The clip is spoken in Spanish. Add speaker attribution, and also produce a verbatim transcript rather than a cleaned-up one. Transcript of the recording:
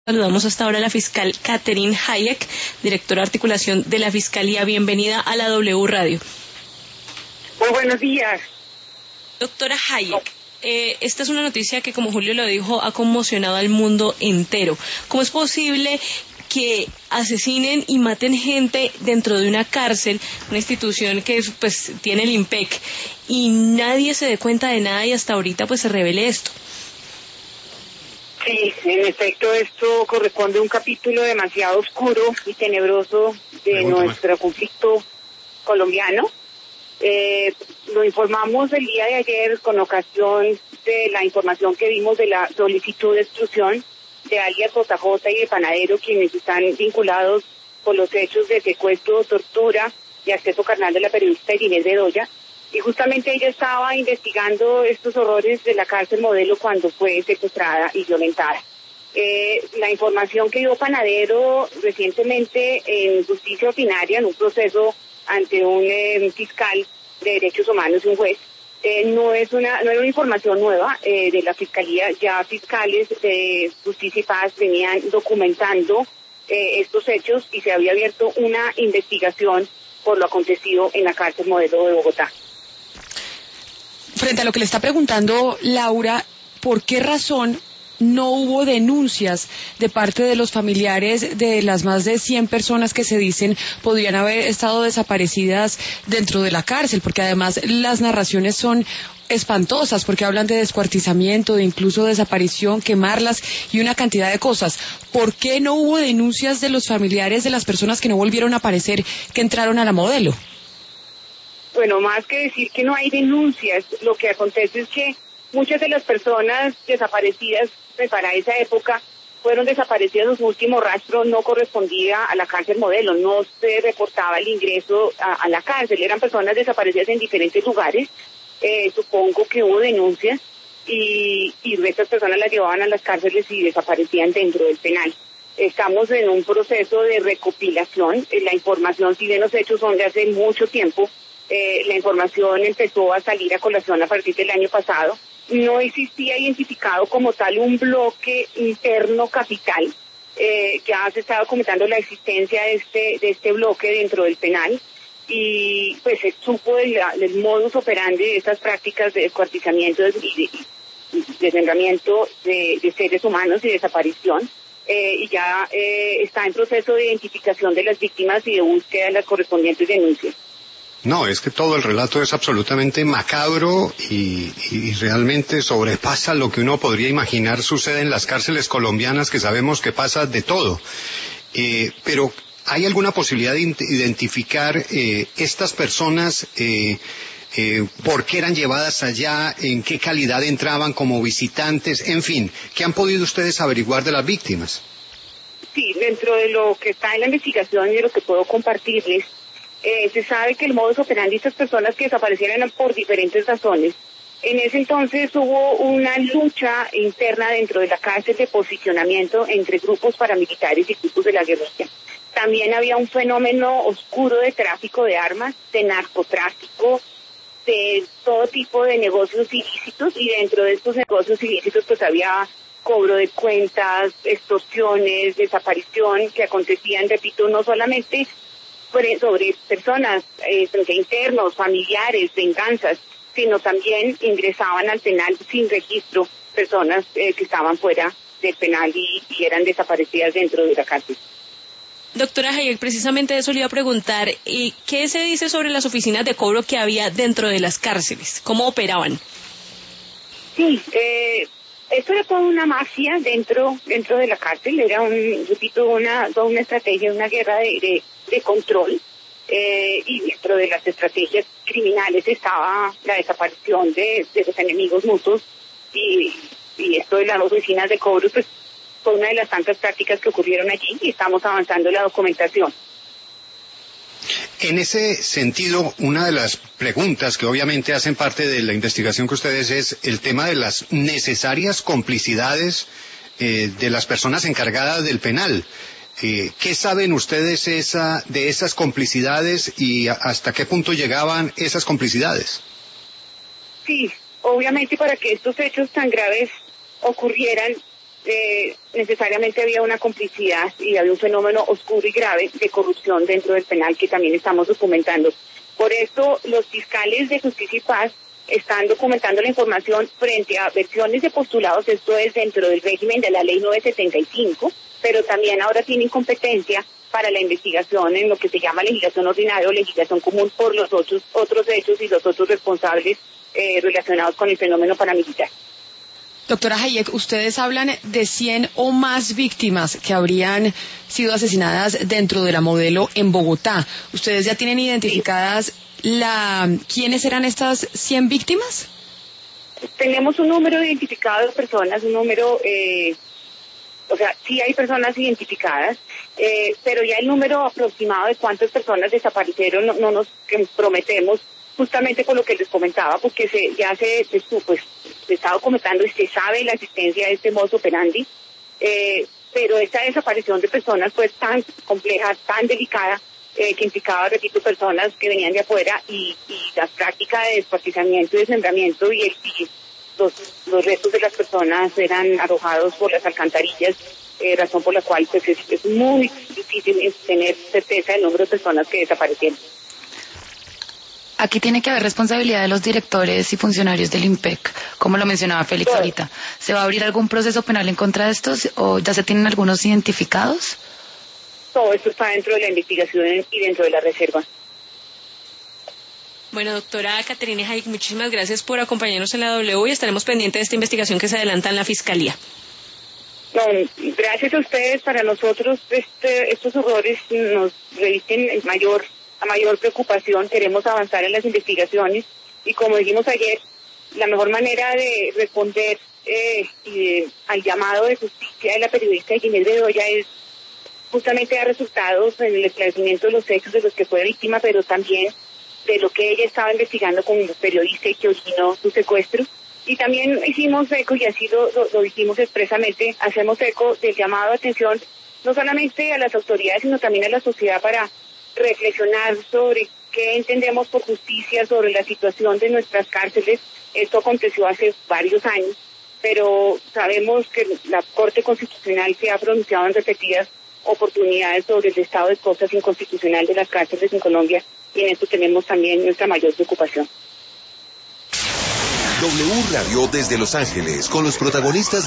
Speaker 1: Saludamos hasta ahora a la fiscal Katherine Hayek, directora de articulación de la Fiscalía. Bienvenida a la W Radio.
Speaker 2: Muy buenos días.
Speaker 1: Doctora Hayek, eh, esta es una noticia que, como Julio lo dijo, ha conmocionado al mundo entero. ¿Cómo es posible que asesinen y maten gente dentro de una cárcel, una institución que pues tiene el I M P E C, y nadie se dé cuenta de nada y hasta ahorita pues se revele esto?
Speaker 2: Sí, en efecto, esto corresponde a un capítulo demasiado oscuro y tenebroso de Pregúntame. nuestro conflicto colombiano. Eh, lo informamos el día de ayer con ocasión de la información que vimos de la solicitud de exclusión de alias J J y de Panadero, quienes están vinculados por los hechos de secuestro, tortura y acceso carnal de la periodista Inés Bedoya. Y justamente ella estaba investigando estos horrores de la cárcel Modelo cuando fue secuestrada y violentada. Eh, la información que dio Panadero recientemente en justicia ordinaria, en un proceso ante un eh, fiscal de derechos humanos y un juez, eh, no es una no era una información nueva eh, de la Fiscalía. Ya fiscales de Justicia y Paz venían documentando eh, estos hechos y se había abierto una investigación por lo acontecido en la cárcel Modelo de Bogotá.
Speaker 3: Frente a lo que le está preguntando Laura, ¿por qué razón no hubo denuncias de parte de los familiares de las más de cien personas que se dicen podrían haber estado desaparecidas dentro de la cárcel? Porque además las narraciones son espantosas, porque hablan de descuartizamiento, de incluso desaparición, quemarlas y una cantidad de cosas. ¿Por qué no hubo denuncias de los familiares de las personas que no volvieron a aparecer, que entraron a la Modelo?
Speaker 2: Bueno, más que decir que no hay denuncias, lo que acontece es que muchas de las personas desaparecidas pues, para esa época fueron desaparecidas, su último rastro no correspondía a la cárcel Modelo, no se reportaba el ingreso a, a la cárcel, eran personas desaparecidas en diferentes lugares. Eh, supongo que hubo denuncias y, y estas personas las llevaban a las cárceles y desaparecían dentro del penal. Estamos en un proceso de recopilación, eh, la información, si bien los hechos son de hace mucho tiempo, Eh, la información empezó a salir a colación a partir del año pasado. No existía identificado como tal un bloque interno capital. Eh, ya se estaba comentando la existencia de este de este bloque dentro del penal y pues se supo del, del modus operandi de estas prácticas de descuartizamiento y de, de, desmembramiento de, de seres humanos y desaparición. Eh, y ya eh, está en proceso de identificación de las víctimas y de búsqueda de las correspondientes denuncias.
Speaker 4: No, es que todo el relato es absolutamente macabro y, y realmente sobrepasa lo que uno podría imaginar sucede en las cárceles colombianas, que sabemos que pasa de todo. Eh, pero, ¿hay alguna posibilidad de identificar eh, estas personas, eh, eh, por qué eran llevadas allá, en qué calidad entraban como visitantes, en fin, qué han podido ustedes averiguar de las víctimas?
Speaker 2: Sí, dentro de lo que está en la investigación y de lo que puedo compartirles, Eh, se sabe que el modus operandi de estas personas que desaparecieron por diferentes razones. En ese entonces hubo una lucha interna dentro de la cárcel de posicionamiento entre grupos paramilitares y grupos de la guerrilla. También había un fenómeno oscuro de tráfico de armas, de narcotráfico, de todo tipo de negocios ilícitos, y dentro de estos negocios ilícitos pues había cobro de cuentas, extorsiones, desaparición que acontecían, repito, no solamente sobre personas, eh, frente a internos, familiares, venganzas, sino también ingresaban al penal sin registro personas eh, que estaban fuera del penal y, y eran desaparecidas dentro de la cárcel.
Speaker 1: Doctora Hayek, precisamente eso le iba a preguntar, ¿y qué se dice sobre las oficinas de cobro que había dentro de las cárceles? ¿Cómo operaban?
Speaker 2: Sí, eh, esto era toda una mafia dentro dentro de la cárcel, era un, repito, una, toda una estrategia, una guerra de, de, de control, eh, y dentro de las estrategias criminales estaba la desaparición de, de los enemigos mutuos, y, y esto de las oficinas de cobro pues fue una de las tantas prácticas que ocurrieron allí y estamos avanzando en la documentación.
Speaker 4: En ese sentido, una de las preguntas que obviamente hacen parte de la investigación que ustedes es el tema de las necesarias complicidades eh, de las personas encargadas del penal. Eh, ¿Qué saben ustedes esa, de esas complicidades y hasta qué punto llegaban esas complicidades?
Speaker 2: Sí, obviamente para que estos hechos tan graves ocurrieran, eh, necesariamente había una complicidad y había un fenómeno oscuro y grave de corrupción dentro del penal que también estamos documentando. Por esto, los fiscales de Justicia y Paz están documentando la información frente a versiones de postulados, esto es dentro del régimen de la ley novecientos setenta y cinco, pero también ahora tienen competencia para la investigación en lo que se llama legislación ordinaria o legislación común por los otros, otros hechos y los otros responsables eh, relacionados con el fenómeno paramilitar.
Speaker 3: Doctora Hayek, ustedes hablan de cien o más víctimas que habrían sido asesinadas dentro de la Modelo en Bogotá. ¿Ustedes ya tienen identificadas la quiénes eran estas cien víctimas?
Speaker 2: Tenemos un número identificado de personas, un número, eh, o sea, sí hay personas identificadas, eh, pero ya el número aproximado de cuántas personas desaparecieron no, no nos prometemos, justamente por lo que les comentaba, porque se ya se, se, pues, se está documentando y se sabe la existencia de este modus operandi, eh, pero esta desaparición de personas fue tan compleja, tan delicada, eh, que implicaba, repito, personas que venían de afuera y, y la práctica de descuartizamiento y desmembramiento y, el, y los, los restos de las personas eran arrojados por las alcantarillas, eh, razón por la cual pues, es, es muy difícil tener certeza del número de personas que desaparecieron.
Speaker 5: Aquí tiene que haber responsabilidad de los directores y funcionarios del IMPEC, como lo mencionaba Félix
Speaker 2: Todo.
Speaker 5: ahorita. ¿Se va a abrir algún proceso penal en contra de estos o ya se tienen algunos identificados?
Speaker 2: Todo esto está dentro de la investigación y dentro de la reserva.
Speaker 1: Bueno, doctora Caterina Hayek, muchísimas gracias por acompañarnos en la W y estaremos pendientes de esta investigación que se adelanta en la Fiscalía.
Speaker 2: No, gracias a ustedes. Para nosotros este, estos horrores nos revisten el mayor a mayor preocupación. Queremos avanzar en las investigaciones y, como dijimos ayer, la mejor manera de responder eh, y de, al llamado de justicia de la periodista Ginés Bedoya es justamente dar resultados en el esclarecimiento de los hechos de los que fue víctima, pero también de lo que ella estaba investigando como periodista y que originó su secuestro. Y también hicimos eco, y así lo, lo, lo dijimos expresamente, hacemos eco del llamado de atención no solamente a las autoridades, sino también a la sociedad para reflexionar sobre qué entendemos por justicia, sobre la situación de nuestras cárceles. Esto aconteció hace varios años, pero sabemos que la Corte Constitucional se ha pronunciado en repetidas oportunidades sobre el estado de cosas inconstitucional de las cárceles en Colombia, y en esto tenemos también nuestra mayor preocupación.
Speaker 6: W Radio desde Los Ángeles, con los protagonistas